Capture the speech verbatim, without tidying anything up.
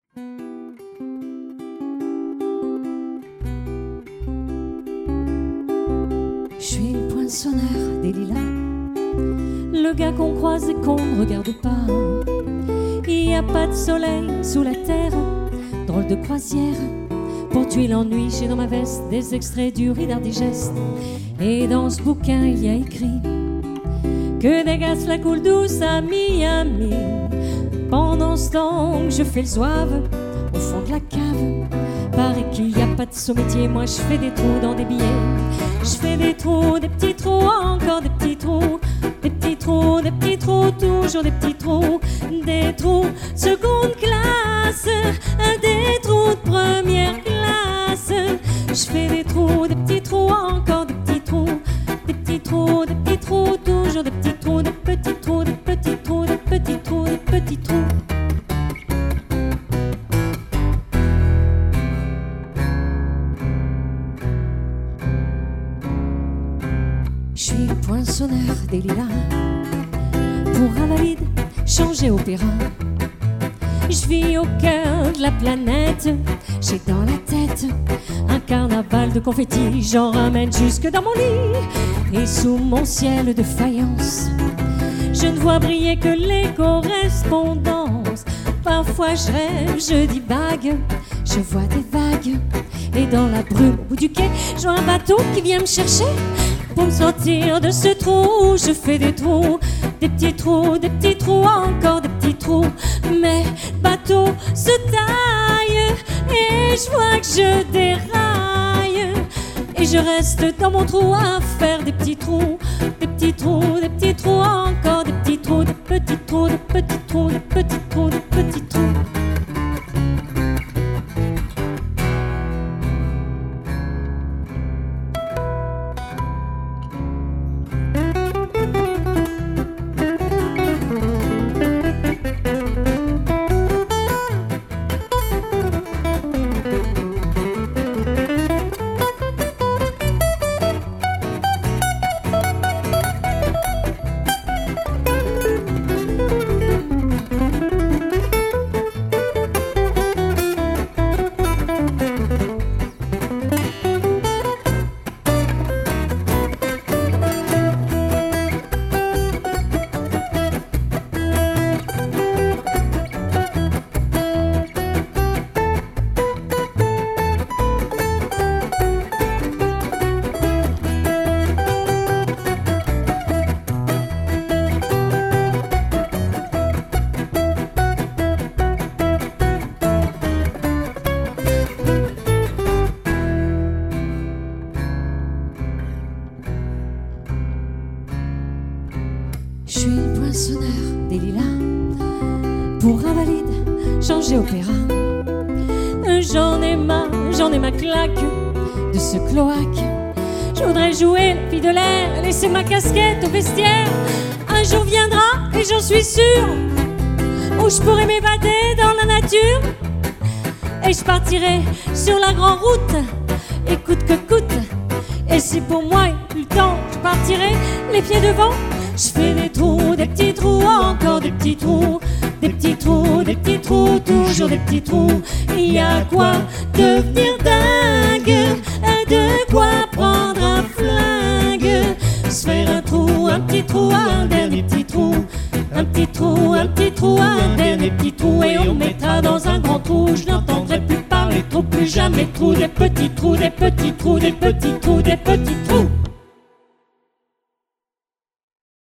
Je suis le poinçonneur des lilas, le gars qu'on croise et qu'on ne regarde pas. Il n'y a pas de soleil sous la terre, drôle de croisière. Pour tuer l'ennui, j'ai dans ma veste des extraits du Reader Digest. Et dans ce bouquin, il y a écrit que des gaz la coule douce à Miami. Pendant ce temps que je fais le zouave au fond de la cave, paraît qu'il n'y a pas de sous-métier. Moi, je fais des trous dans des billets. Je fais des trous, des petits trous, encore des petits trous. Des petits trous, des petits trous, toujours des petits trous. Des trous seconde classe, des trous de première classe. Je fais des trous, des petits trous, encore des petits trous. Des petits trous, des petits trous, toujours des petits trous. Des petits trous, des petits trous, des petits trous, des petits trous. Je suis le poinçonneur des lilas, pour invalide, changer opéra. Je vis au cœur de la planète, j'ai dans la tête un carnaval de confettis. J'en ramène jusque dans mon lit, et sous mon ciel de faïence, je ne vois briller que les correspondances. Parfois je rêve, je divague, je vois des vagues, et dans la brume au bout du quai, je vois un bateau qui vient me chercher. Pour me sortir de ce trou, je fais des trous, des petits trous, des petits trous, encore des petits trous. Mais le bateau se taille et je vois que je déraille. Et je reste dans mon trou à faire des petits trous, des petits trous, des petits trous, encore des petits trous, des petits trous, des petits trous, des petits trous, des petits trous. Je suis le poinçonneur des lilas, pour invalide, changer opéra. J'en ai marre, j'en ai ma claque de ce cloaque. Je voudrais jouer la fille de l'air, laisser ma casquette au vestiaire. Un jour viendra, et j'en suis sûre, où je pourrai m'évader dans la nature. Et je partirai sur la grande route, et coûte que coûte. Et si pour moi il n'y a plus le temps, je partirai les pieds devant. Je fais des trous, des petits trous, encore des petits trous. Des petits trous, des petits trous, toujours des petits trous. Il y a quoi devenir dingue, de quoi prendre un flingue. Se faire un trou, un petit trou, un dernier petit trou. Un petit trou, un petit trou, un dernier petit trou. Et on mettra dans un grand trou. Je n'entendrai plus parler trop, plus jamais trou. Des petits trous, des petits trous, des petits trous, des petits trous.